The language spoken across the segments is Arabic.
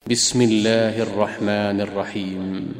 بسم الله الرحمن الرحيم.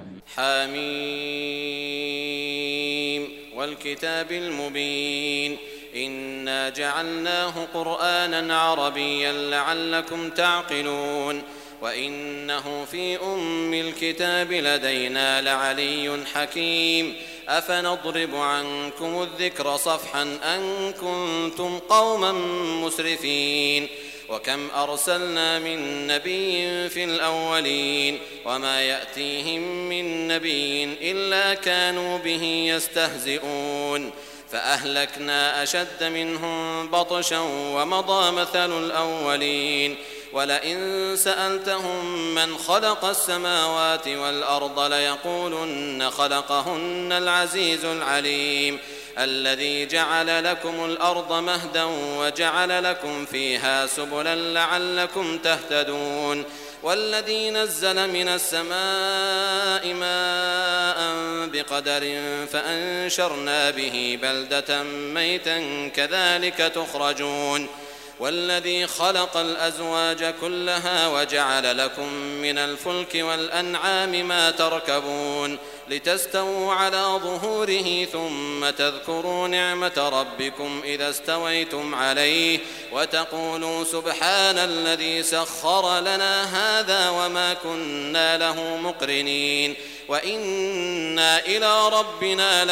حميم والكتاب المبين إنا جعلناه قرآنا عربيا لعلكم تعقلون وإنه في أم الكتاب لدينا لعلي حكيم أفنضرب عنكم الذكر صفحا أن كنتم قوما مسرفين وكم أرسلنا من نبي في الأولين وما يأتيهم من نبي إلا كانوا به يستهزئون فأهلكنا أشد منهم بطشا ومضى مثل الأولين ولئن سألتهم من خلق السماوات والأرض ليقولن خلقهن العزيز العليم الذي جعل لكم الأرض مهدا وجعل لكم فيها سبلا لعلكم تهتدون والذي نزل من السماء ماء بقدر فأنشرنا به بلدة ميتا كذلك تخرجون والذي خلق الأزواج كلها وجعل لكم من الفلك والأنعام ما تركبون لتستووا على ظهوره ثم تذكروا نعمة ربكم إذا استويتم عليه وتقولوا سبحان الذي سخر لنا هذا وما كنا له مقرنين وإنا إلى ربنا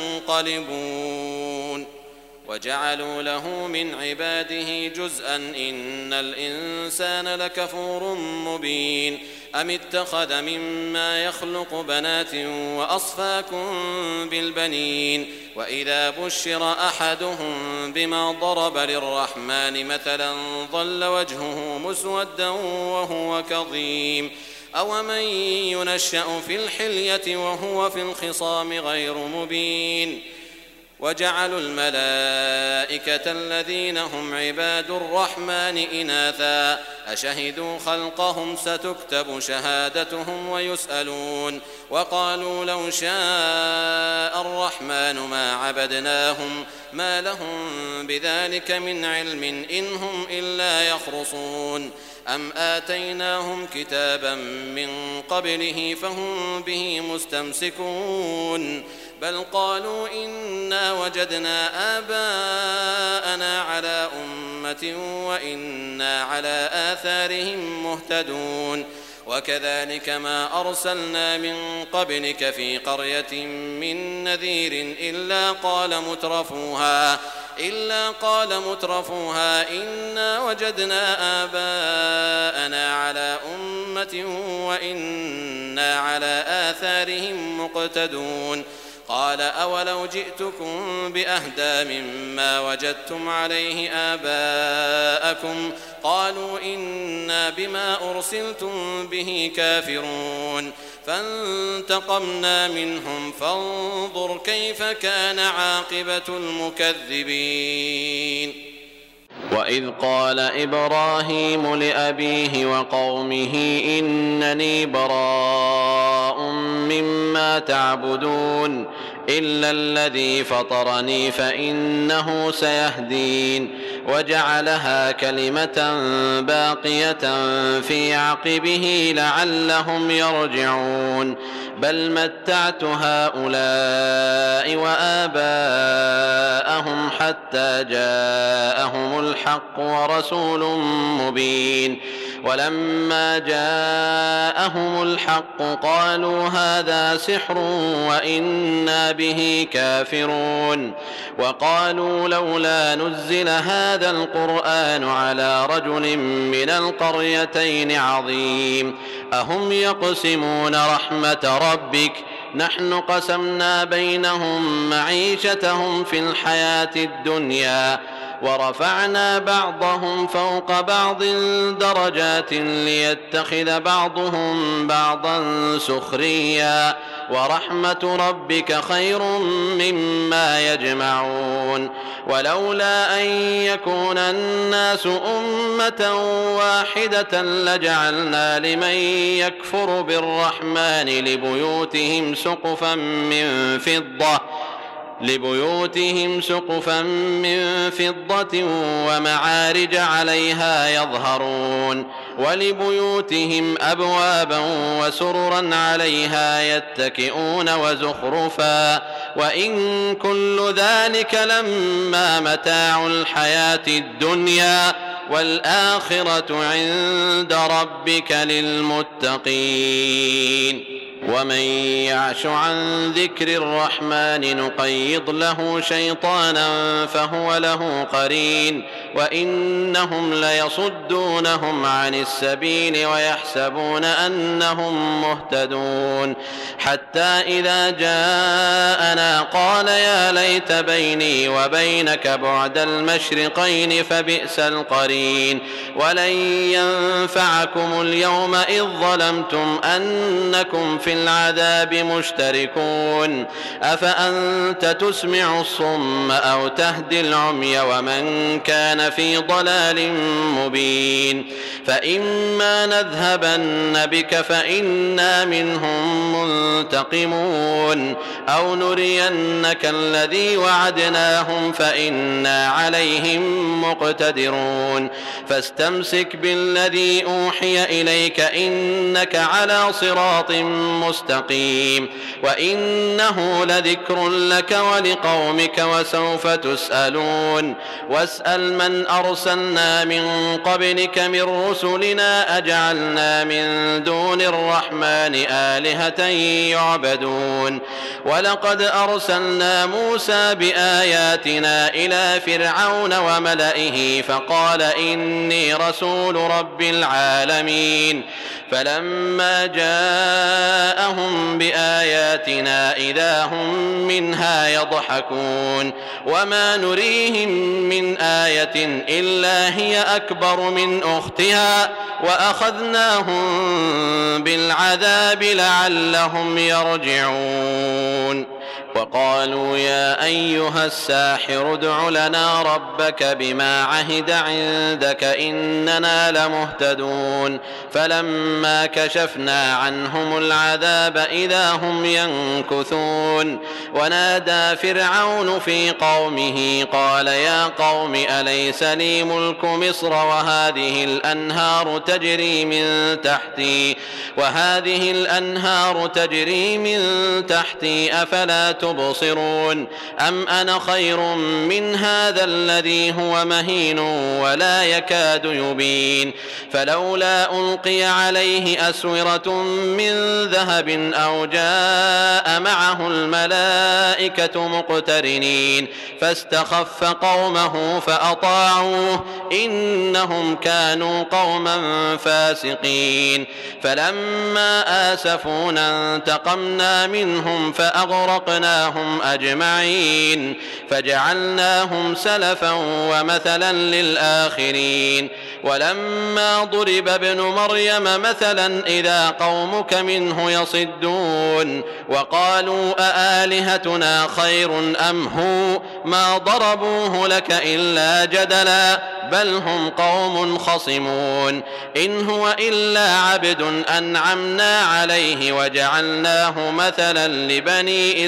لمنقلبون وجعلوا له من عباده جزءا إن الإنسان لكفور مبين أم اتخذ مما يخلق بنات وأصفاكم بالبنين وإذا بشر أحدهم بما ضرب للرحمن مثلا ظل وجهه مسودا وهو كظيم أومن ينشأ في الحلية وهو في الخصام غير مبين وجعلوا الملائكة الذين هم عباد الرحمن إناثا أشهدوا خلقهم ستكتب شهادتهم ويسألون وقالوا لو شاء الرحمن ما عبدناهم ما لهم بذلك من علم إن هم إلا يخرصون أم آتيناهم كتابا من قبله فهم به مستمسكون بل قالوا إنا وجدنا آباءنا على أمة وإنا على آثارهم مهتدون وكذلك ما أرسلنا من قبلك في قرية من نذير إلا قال مترفوها إنا وجدنا آباءنا على أمة وإنا على آثارهم مقتدون قال أولو جئتكم بأهدى مما وجدتم عليه آباءكم قالوا إنا بما أرسلتم به كافرون فانتقمنا منهم فانظر كيف كان عاقبة المكذبين وإذ قال إبراهيم لأبيه وقومه إنني براء مما تعبدون إلا الذي فطرني فإنه سيهدين وجعلها كلمة باقية في عقبه لعلهم يرجعون بل متعت هؤلاء وآباءهم حتى جاءهم الحق ورسول مبين ولما جاءهم الحق قالوا هذا سحر وإنا به كافرون وقالوا لولا نزل هذا القرآن على رجل من القريتين عظيم أهم يقسمون رحمة ربك نحن قسمنا بينهم معيشتهم في الحياة الدنيا ورفعنا بعضهم فوق بعض درجات ليتخذ بعضهم بعضا سخريا ورحمة ربك خير مما يجمعون ولولا أن يكون الناس أمة واحدة لجعلنا لمن يكفر بالرحمن لبيوتهم سقفا من فضة لبيوتهم سقفا من فضة ومعارج عليها يظهرون ولبيوتهم أبوابا وسررا عليها يتكئون وزخرفا وإن كل ذلك لما متاع الحياة الدنيا والآخرة عند ربك للمتقين ومن يعش عن ذكر الرحمن نقيض له شيطانا فهو له قرين وإنهم ليصدونهم عن السبيل ويحسبون أنهم مهتدون حتى إذا جاءنا قال يا ليت بيني وبينك بعد المشرقين فبئس القرين ولن ينفعكم اليوم إذ ظلمتم أنكم في العذاب مشتركون أفأنت تسمع الصم أو تهدي العمي ومن كان في ضلال مبين فإما نذهبن بك فإنا منهم منتقمون أو نرينك الذي وعدناهم فإنا عليهم مقتدرون فاستمسك بالذي أوحي إليك إنك على صراط مستقيم وإنه لذكر لك ولقومك وسوف تسألون واسأل من أرسلنا من قبلك من رسلنا أجعلنا من دون الرحمن آلهة يعبدون ولقد أرسلنا موسى بآياتنا إلى فرعون وملئه فقال إني رسول رب العالمين فلما جاءهم بآياتنا إذا هم منها يضحكون وما نريهم من آية إلا هي أكبر من أختها وأخذناهم بالعذاب لعلهم يرجعون وقالوا يا أيها الساحر ادع لنا ربك بما عهد عندك إننا لمهتدون فلما كشفنا عنهم العذاب إذا هم ينكثون ونادى فرعون في قومه قال يا قوم أليس لي ملك مصر وهذه الأنهار تجري من تحتي أفلا تبصرون أم أنا خير من هذا الذي هو مهين ولا يكاد يبين فلولا ألقي عليه أسورة من ذهب أو جاء معه الملائكة مقترنين فاستخف قومه فأطاعوه إنهم كانوا قوما فاسقين فلما آسفونا انتقمنا منهم فأغرقناهم أجمعين فجعلناهم سلفا ومثلا للآخرين ولما ضرب ابن مريم مثلا إذا قومك منه يصدون وقالوا أآلهتنا خير أم هو ما ضربوه لك إلا جدلا بل هم قوم خصمون إن هو إلا عبد أنعمنا عليه وجعلناه مثلا لبني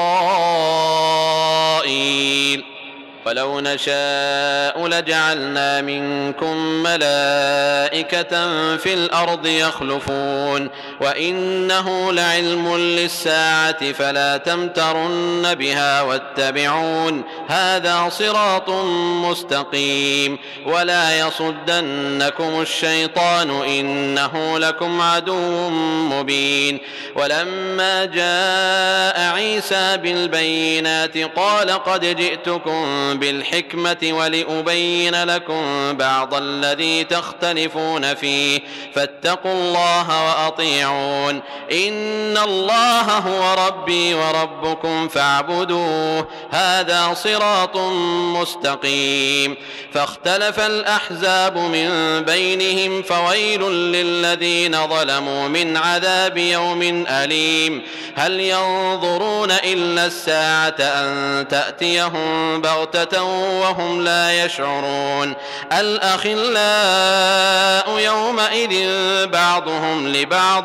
إسرائيل ولو نشاء لجعلنا منكم ملائكة في الأرض يخلفون وإنه لعلم للساعة فلا تمترن بها واتبعون هذا صراط مستقيم ولا يصدنكم الشيطان إنه لكم عدو مبين ولما جاء عيسى بالبينات قال قد جئتكم بالحكمة ولأبين لكم بعض الذي تختلفون فيه فاتقوا الله وأطيعون إن الله هو ربي وربكم فاعبدوه هذا صراط مستقيم فاختلف الأحزاب من بينهم فويل للذين ظلموا من عذاب يوم أليم هل ينظرون إلا الساعة أن تأتيهم بغتة وهم لا يشعرون الأخلاء يومئذ بعضهم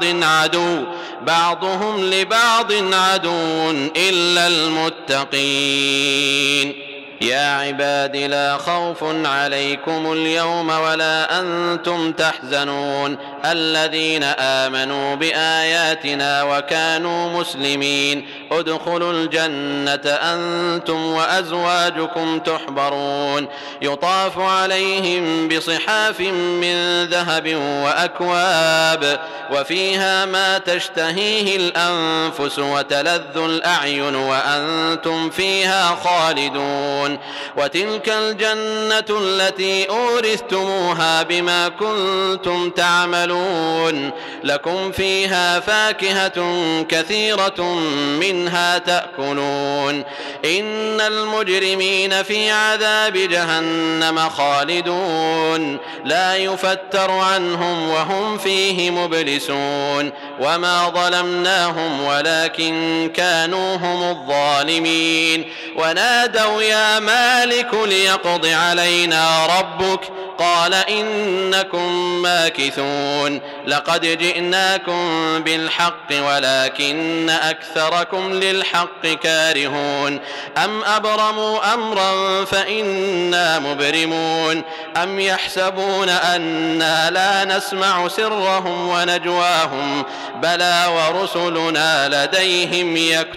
لبعض عدو إلا المتقين المبين يا عباد لا خوف عليكم اليوم ولا أنتم تحزنون الذين آمنوا بآياتنا وكانوا مسلمين ادخلوا الجنة أنتم وأزواجكم تحبرون يطاف عليهم بصحاف من ذهب وأكواب وفيها ما تشتهيه الأنفس وتلذ الأعين وأنتم فيها خالدون وتلك الجنة التي أورثتموها بما كنتم تعملون لكم فيها فاكهة كثيرة منها تأكلون إن المجرمين في عذاب جهنم خالدون لا يفتر عنهم وهم فيه مبلسون وما ظلمناهم ولكن كانوا هم الظالمين ونادوا يا مالك ليقض علينا ربك قال إنكم ماكثون لقد جئناكم بالحق ولكن أكثركم للحق كارهون أم أبرموا أمرا فإنا مبرمون أم يحسبون أنا لا نسمع سرهم ونجواهم بلى ورسلنا لديهم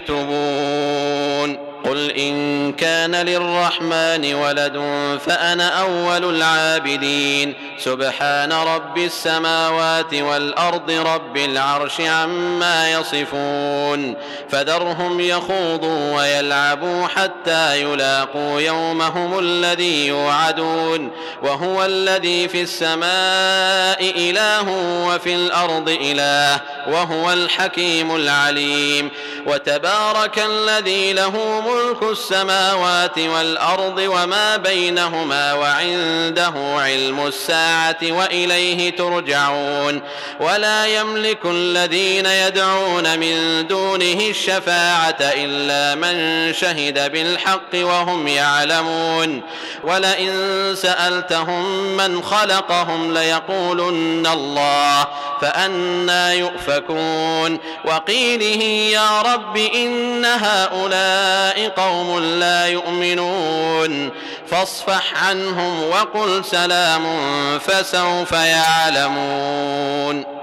يكتبون قل إن كان للرحمن ولد فأنا أول العابدين سبحان رب السماوات والأرض رب العرش عما يصفون فذرهم يخوضوا ويلعبوا حتى يلاقوا يومهم الذي يوعدون وهو الذي في السماء إله وفي الأرض إله وهو الحكيم العليم وتبارك الذي له ملك السماوات والأرض وما بينهما وعنده علم الساعة وإليه ترجعون ولا يملك الذين يدعون من دونه الشفاعة إلا من شهد بالحق وهم يعلمون ولئن سألتهم من خلقهم ليقولن الله فأنى يؤفكون وقيله يا رب إن هؤلاء قوم لا يؤمنون فاصفح عنهم وقل سلام فسوف يعلمون